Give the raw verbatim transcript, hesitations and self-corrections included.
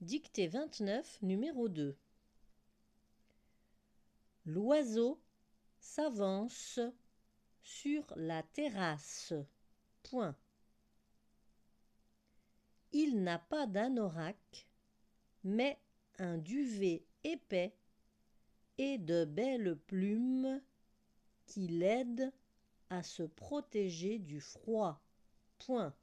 Dictée vingt-neuf, numéro deux. L'oiseau s'avance sur la terrasse. Point. Il n'a pas d'anorak, mais un duvet épais et de belles plumes qui l'aident à se protéger du froid. Point.